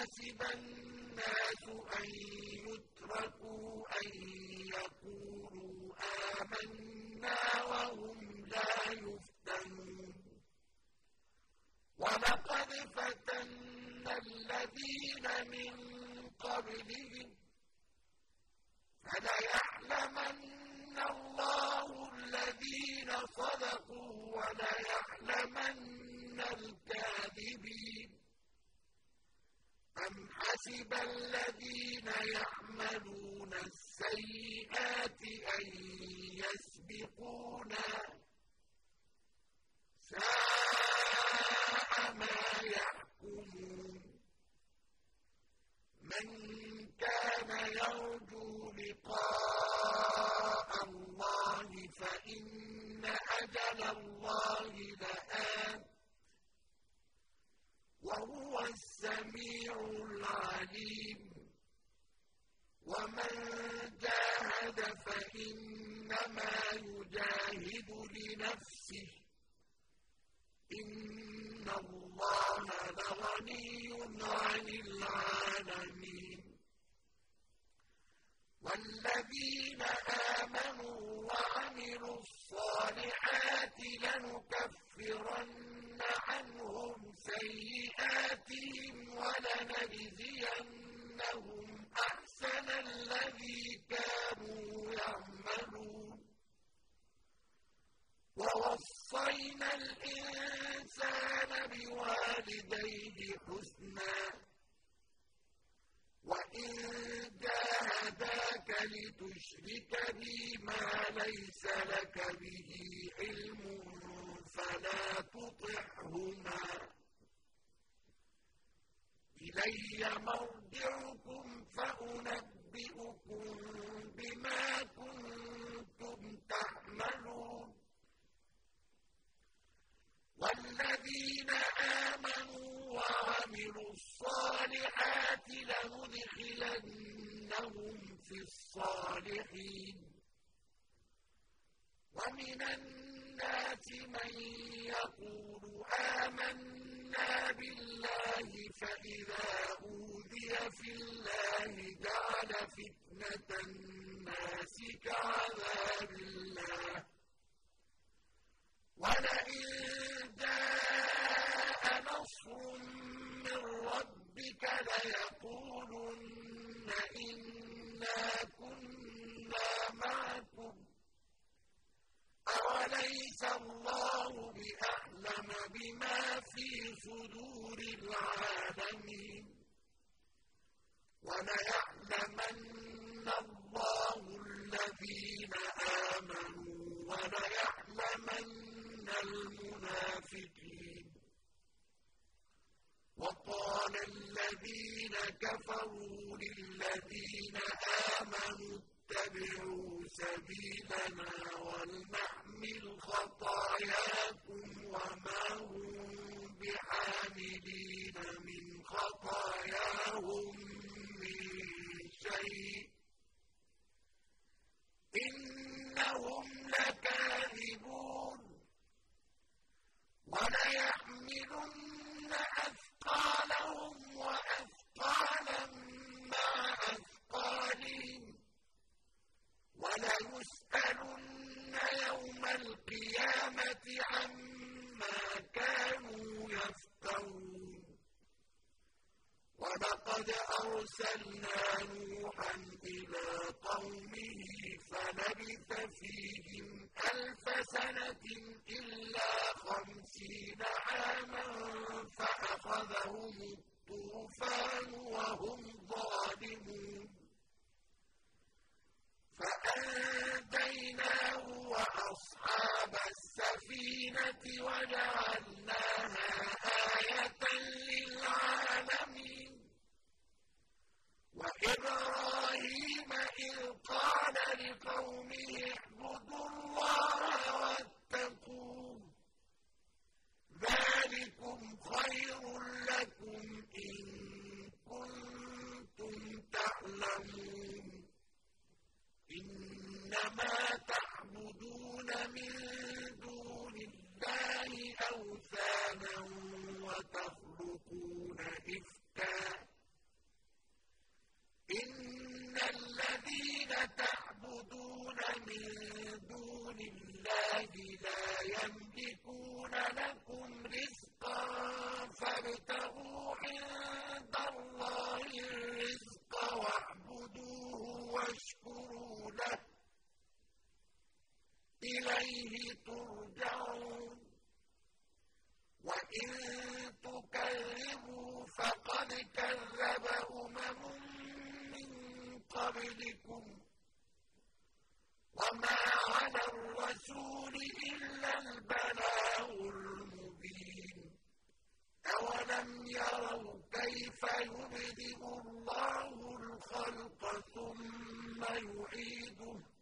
حسب الناس أن يتركوا أن يقولوا آمنا وهم لا يفتنون ولقد فتنا الذين من قبلهم فليعلمن الله الذين صدقوا وليعلمن الكاذبين أم حسب الذين يعملون السيئات أن يسبقونا ساء ما يحكمون من كان يرجو لقاء الله فإن أجل الله لآت وهو السميع العليم ومن جاهد فإنما يجاهد لنفسه إن الله لغني عن العالمين والذين آمنوا وعملوا الصالحات لنكفرن عنهم سيئاتهم ولنجزينهم أحسن الذي كانوا يعملون ووصينا الإنسان بوالديه حسنا وإن جاهداك لتشرك بي ما ليس لك به علم فلا تطعهما إلي مرجعكم فأنبئكم بما كنتم تعملون والذين آمنوا وعملوا الصالحات لندخلنهم في الصالحين ومن الناس من يقول آمنا بالله فإذا أوذي في الله جعل فتنة الناس كعذاب الله ولئن جاء نصر من ربك ليقولن إنا كنا معكم أوليس الله بأعلم بما في صدور العالمين وليعلمن الله الذين آمنوا وليعلمن المنافقين وقال الذين كفروا للذين آمنوا اتبعوا سبيلنا ولنحمل خطاياكم وما هم بحاملين من خطاياهم من شيء إنهم لكاذبون وليحملن أثقالهم وأثقالا مع أثقالهم وليسألن يوم القيامة عما كانوا يفترون ولقد أرسلنا نوحا إلى قومه فلبث فيهم 1000 سنة إلا 50 عاما فأخذهم الطوفان وهم ظالمون فأنجيناه وأصحاب السفينة وجعلناها آية للعالمين وإبراهيم إذ قال لقومه اعبدوا الله واتقوه ذلكم خير لكم إن كنتم تعلمون إنما تعبدون من دون الله أوثانا عِندَ اللَّهِ الرِّزْقَ وَاعْبُدُوهُ وَاشْكُرُوا لَهُ ۖ إِلَيْهِ تُرْجَعُونَ وَإِن تُكَذِّبُوا فَقَدْ كَذَّبَ مِن قَبْلِكُمْ ۖ وَمَا عَلَى الرَّسُولِ إِلَّا الْبَلَاغُ الْمُبِينُ أَوَلَمْ يَرَوْا كَيْفَ يُبْدِئُ اللَّهُ الْخَلْقَ ثُمَّ يُعِيدُهُ ۚ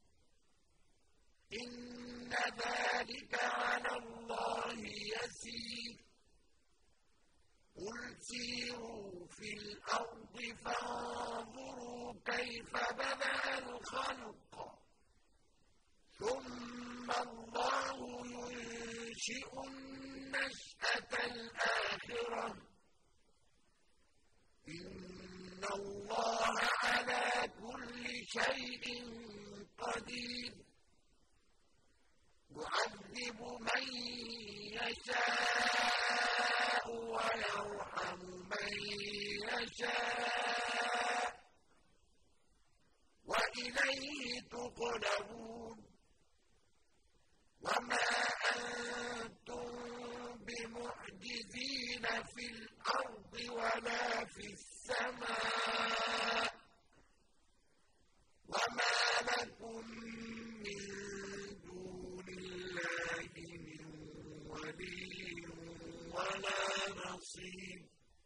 إِنَّ ذَلِكَ عَلَى اللَّهِ يَسِيرٌ قُلْ سِيرُوا فِي الْأَرْضِ فَانظُرُوا كَيْفَ بَدَأَ الْخَلْقَ ثُمَّ اللَّهُ يُنشِئُ النَّشْأَةَ الْآخِرَةَ ۚ إِنَّ اللَّهَ عَلَىٰ كُلِّ شَيْءٍ قَدِيرٌ يُعَذِّبُ مَن يَشَاءُ وَيَرْحَمُ مَن يَشَاءُ ۖ وَإِلَيْهِ تُقْلَبُونَ وَمَا أَنتُم بِمُعْجِزِينَ فِي الْأَرْضِ وَلَا فِي السَّمَاءِ ۖ وَمَا لَكُم مِّن دُونِ اللَّهِ مِن وَلِيٍّ وَلَا نَصِيرٍ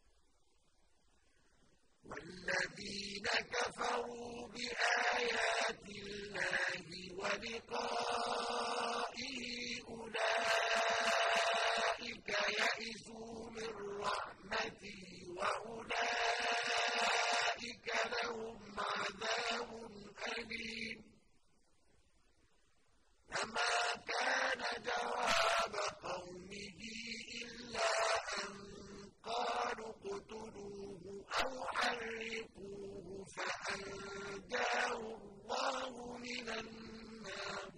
وَالَّذِينَ كَفَرُوا بِآيَاتِ اللَّهِ وَلِقَائِهِ أُولَٰئِكَ يَئِسُوا مِن رَّحْمَتِي وَأُولَٰئِكَ لَهُمْ عَذَابٌ أَلِيمٌ فَمَا كَانَ جَوَابَ قَوْمِهِ إِلَّا أَن قَالُوا اقْتُلُوهُ أَوْ حَرِّقُوهُ فَأَنجَاهُ اللَّهُ مِنَ النَّارِ ۚ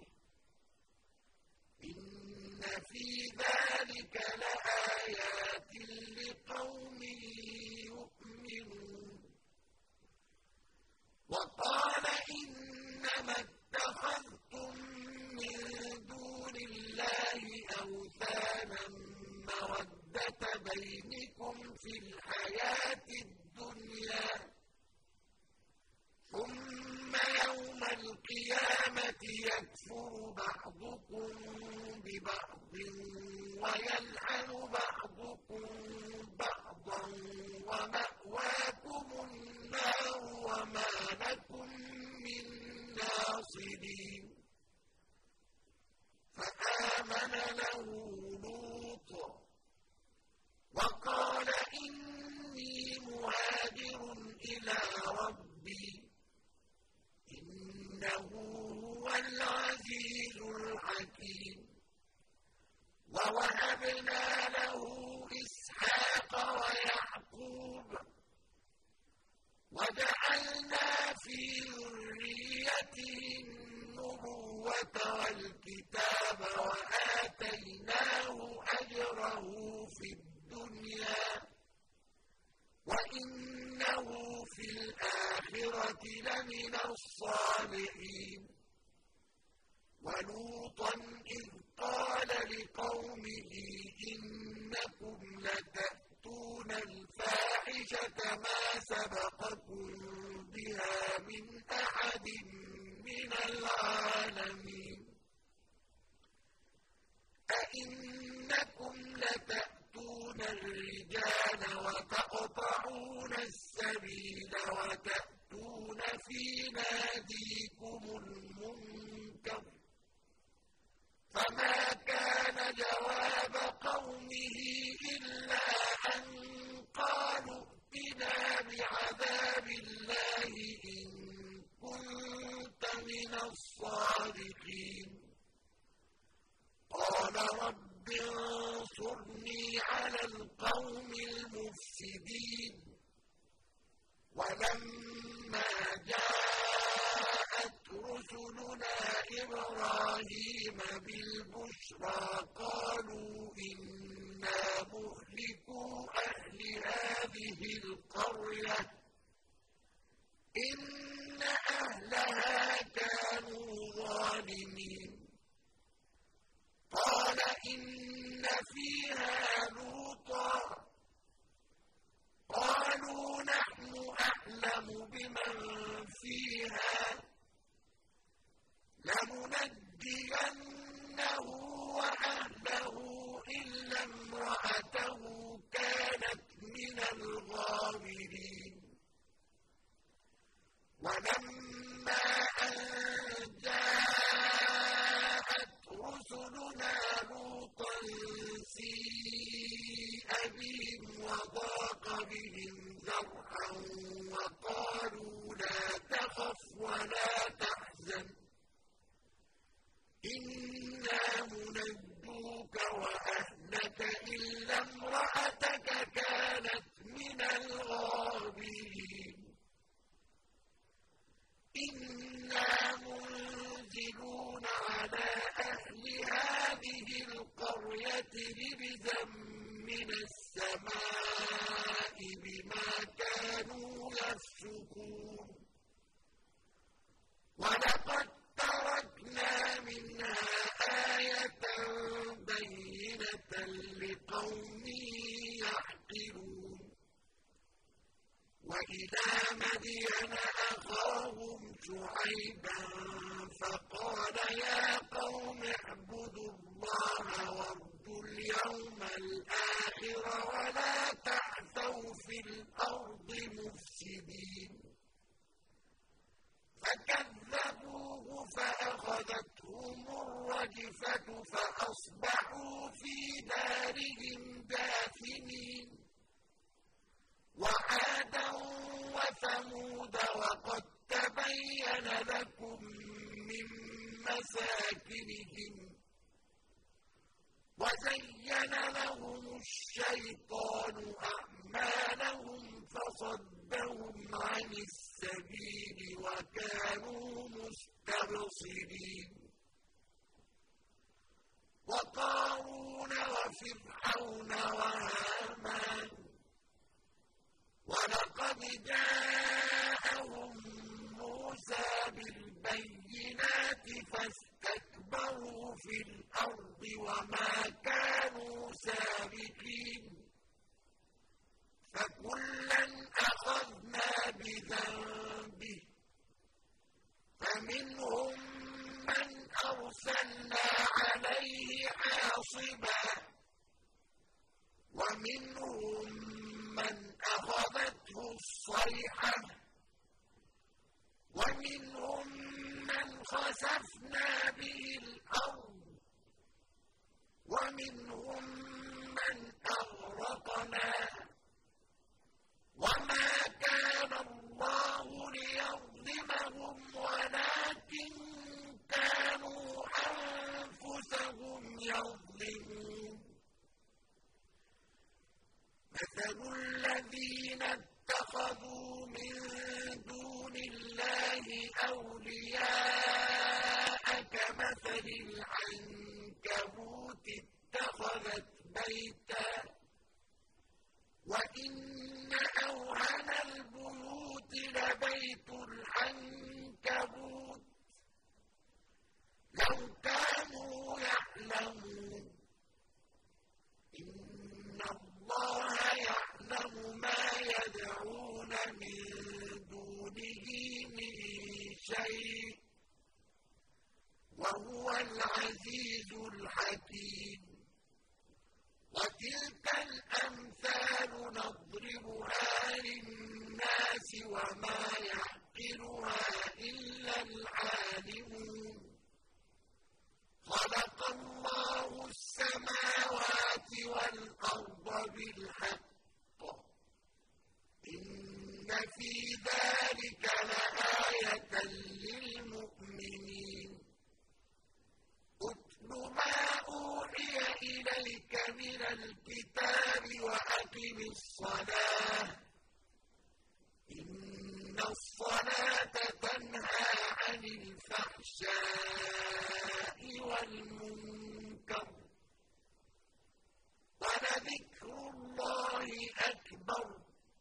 إِنَّ فِي ذَٰلِكَ لَآيَاتٍ لِّقَوْمٍ يُؤْمِنُونَ وَقَالَ إِنَّمَا اتَّخَذْتُم مِّن دُونِ اللَّهِ أَوْثَانًا مَّوَدَّةَ بَيْنِكُمْ فِي الْحَيَاةِ الدُّنْيَا ۖ ثُمَّ يَوْمَ الْقِيَامَةِ يَكْفُرُ بَعْضُكُم بِبَعْضٍ وَيَلْعَنُ بَعْضُكُم بَعْضًا وَمَأْوَاكُمُ النَّارُ وَمَا لَكُم مِّن نَّاصِرِينَ فَآمَنَ لَهُ لُوطٌ وَقَالَ إِنِّي مُهَاجِرٌ إِلَىٰ رَبِّي إِنَّهُ هُوَ الْعَزِيزُ الْحَكِيمُ وَوَهَبْنَا لَهُ إِسْحَاقَ وَيَعْقُوبَ وَجَعَلْنَا فِي ذُرِّيَّتِهِ النُّبُوَّةَ وَالْكِتَابَ وَآتَيْنَاهُ أَجْرَهُ فِي الدُّنْيَا ۖ وَإِنَّهُ فِي الْآخِرَةِ لَمِنَ الصَّالِحِينَ وَلُوطًا إِذْ قَالَ لِقَوْمِهِ إِنَّكُمْ لَتَأْتُونَ الْفَاحِشَةَ مَا سَبَقَكُم بِهَا مِنْ أَحَدٍ مِّنَ الْعَالَمِينَ أَئِنَّكُمْ لَتَأْتُونَ الرِّجَالَ وَتَقْطَعُونَ السَّبِيلَ وَتَأْتُونَ فِي نَادِيكُمُ الْمُنكَرَ ۖ فَمَا كَانَ جَوَابَ قَوْمِهِ إِلَّا أَن قَالُوا ائْتِنَا بِعَذَابِ اللَّهِ إِن كُنتَ مِنَ الصَّادِقِينَ قَالَ رَبِّ انصُرْنِي عَلَى الْقَوْمِ الْمُفْسِدِينَ وَلَمَّا جَاءَتْ رُسُلُنَا إِبْرَاهِيمَ بِالْبُشْرَىٰ قَالُوا إِنَّا مُهْلِكُو أَهْلِ هَٰذِهِ هذه القرية إن أهلها كانوا ظالمين قال إن فيها لوطا قالوا نحن أعلم بمن فيها لننجينه وأهله إلا امرأته كانت من الغابرين ولما أن جاءت رسلنا لوطا سيء بهم وضاق بهم ذرعا وقالوا لا تخف ولا تحزن إنا منجوك وأهلك إلا امرأتك كانت من الغابرين إنا منزلون على أهل هذه القرية رجزا من السماء بما كانوا يفسقون ولقد تركنا منها آية بينة لقوم يعقلون وإلى مدين أخاهم شعيبا فقال يا قوم اعبدوا الله وارجوا اليوم الآخر ولا تعثوا في الأرض مفسدين فكذبوه فأخذتهم الرجفة فأصبحوا في دارهم جاثمين وعادا وثمود وقد تبين لكم من مساكنهم وزين لهم الشيطان أعمالهم فصدهم عن السبيل وكانوا مستبصرين وقارون وفرعون وهامان ولقد جاءهم موسى بالبينات فاستكبروا في الأرض وما كانوا سابقين فكلا أخذنا بذنبه فمنهم من أرسلنا عليه حاصبا ومنهم من أخذته الصيحة ومنهم من خسفنا به الأرض ومنهم من أغرقنا وما كان الله ليظلمهم ولكن كانوا أنفسهم يظلمون مثل الذين اتخذوا من دون الله أولياء كمثل العنكبوت اتخذت بيتا وإن أوهن البيوت لبيت العنكبوت لو كانوا يعلمون إن الله يعلم ما يدعون من دونه من شيء وهو العزيز الحكيم وتلك الأمثال نضربها للناس وما يعقلها إلا العالمون خلق الله السماوات والأرض بالحق إن في ذلك لآية للمؤمنين اتل ما أوحي إليك من الكتاب وأقم الصلاة إن الصلاة تنهى عن الفحشاء والمنكر ولذكر الله أكبر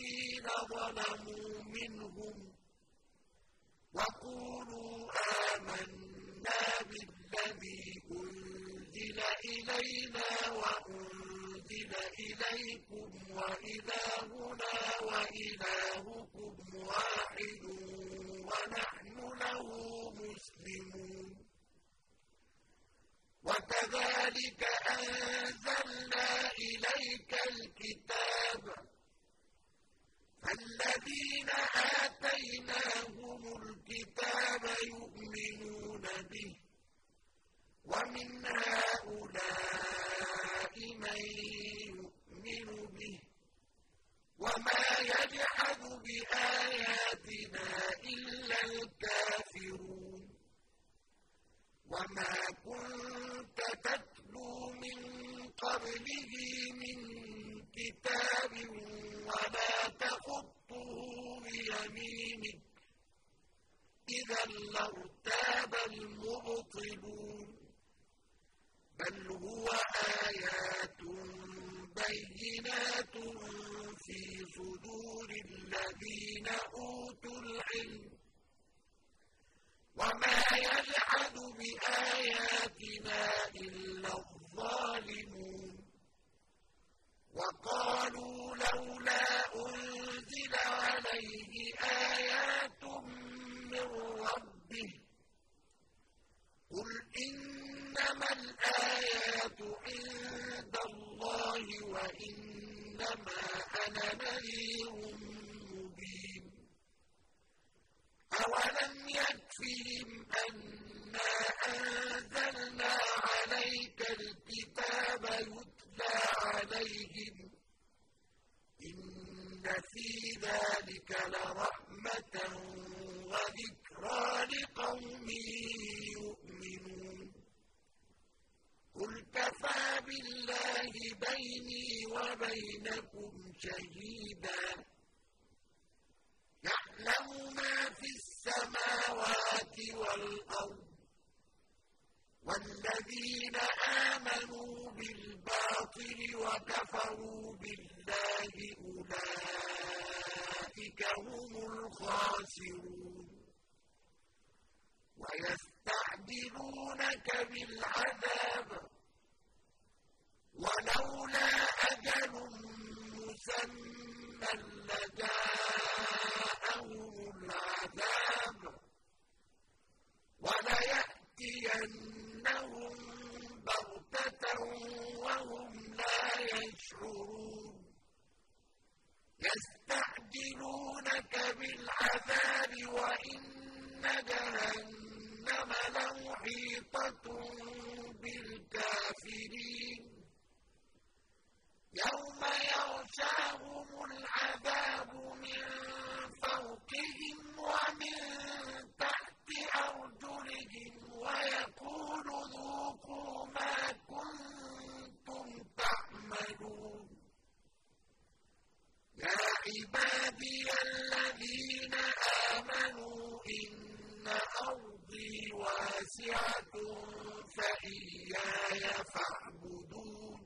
الذين ظلموا منهم وقولوا آمنا بالذي أنزل إلينا وأنزل إليكم وإلهنا وإلهكم واحد ونحن له مسلمون وكذلك أنزلنا إليك الكتاب فالذين آتيناهم الكتاب يؤمنون به ومن هؤلاء من يؤمن به وما يجحد بآياتنا إلا الكافرون وما كنت تتلو من قبله من كتاب ولا تخطه بيمينك إذا لارتاب المبطلون بل هو آيات بينات في صدور الذين أوتوا العلم وما يجحد بآياتنا إلا الظالمون وقالوا لولا أنزل عليه آيات من ربه قل إنما الآيات عند الله وإنما أنا نذير مبين أولم يكفهم أنا أنزلنا عليك الكتاب يتلى عليهم إن في ذلك لرحمة وذكرى لقوم يؤمنون قل كفى بالله بيني وبينكم شهيدا يعلم ما في السماوات والأرض والذين آمنوا بالباطل وكفروا بالله أولئك هم الخاسرون ويستعجلونك بالعذاب ولولا أجل مسمى لجاءهم العذاب وليأتينهم بغتة وهم لا يشعرون يستعجلونك بالعذاب وإن جهنم لمحيطة بالكافرين يوم يغشاهم العذاب من فوقهم ومن تحت أرجلهم ويقول ذوقوا ما كنتم تعملون يا عبادي الذين آمنوا إن أرضي واسعة فإياي فاعبدون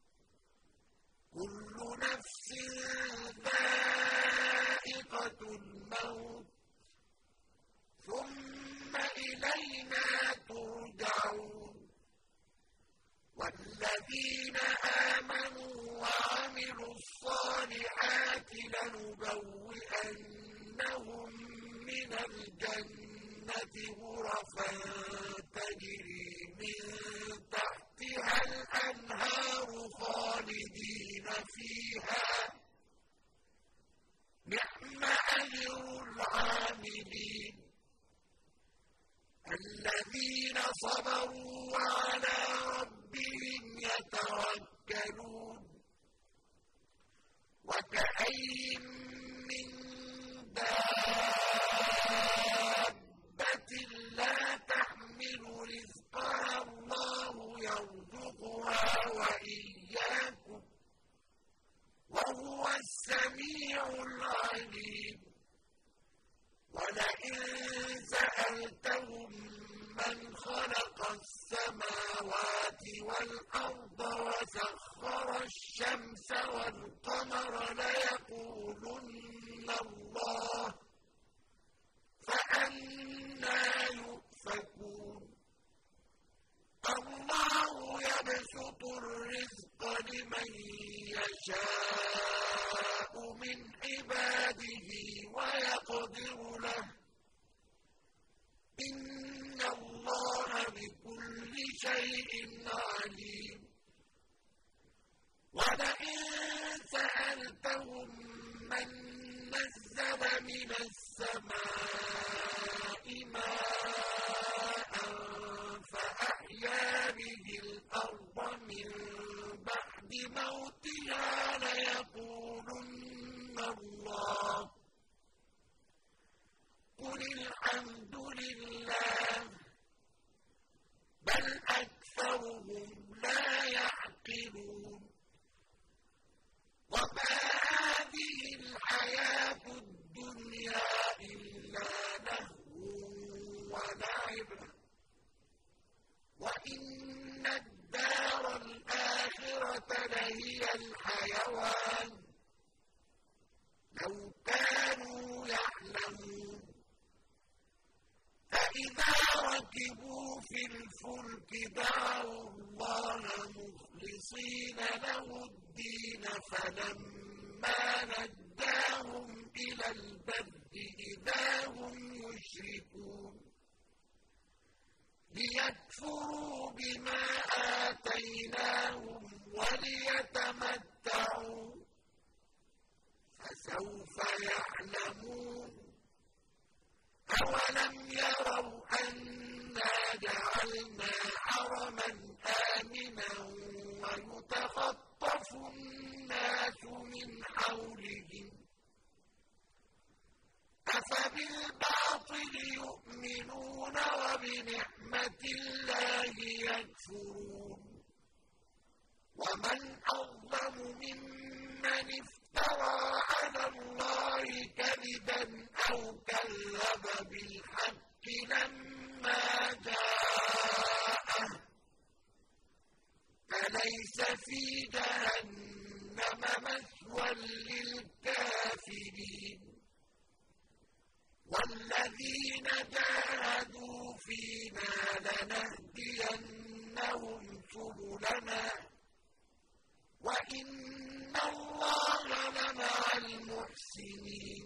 كل نفس ذائقة الموت ثم إلينا ترجعون والذين آمنوا وعملوا الصالحات لنبوئنهم من الجنة غرفا تجري من تحتها الأنهار خالدين فيها نعم أجر العاملين الذين صبروا وعلى ربهم يتوكلون وكأين من دابة لا تحمل رزقها الله يرزقها وإياكم وهو السميع العليم ولئن سألتهم من خلق السماوات والأرض وسخر الشمس والقمر ليقولن بيده ويقدر له إن الله بكل شيء عليم ولئن سألتهم من نزل من السماء ماء فأحيا به الأرض من بعد موتها ليقولن الله قل الحمد لله بل أكثرهم لا يعقلون وما هذه الحياة الدنيا إلا لهو ولعب وإن الدار الآخرة لهي الحيوان لو كانوا يعلمون فإذا ركبوا في الفلك دعوا الله مخلصين له الدين فلما نجاهم إلى البر إذا هم يشركون ليكفروا بما آتيناهم وليتمتعوا فسوف يعلمون أولم يروا أنا جعلنا حرما آمنا ويتخطف الناس من حولهم أفبالباطل يؤمنون وبنعمة الله يكفرون ومن أظلم ممن افترى على الله كذبا أو كذب بالحق لما جاءه أليس في جهنم مثوى للكافرين والذين جاهدوا فينا لنهدينهم سبلنا وإن الله لمع المحسنين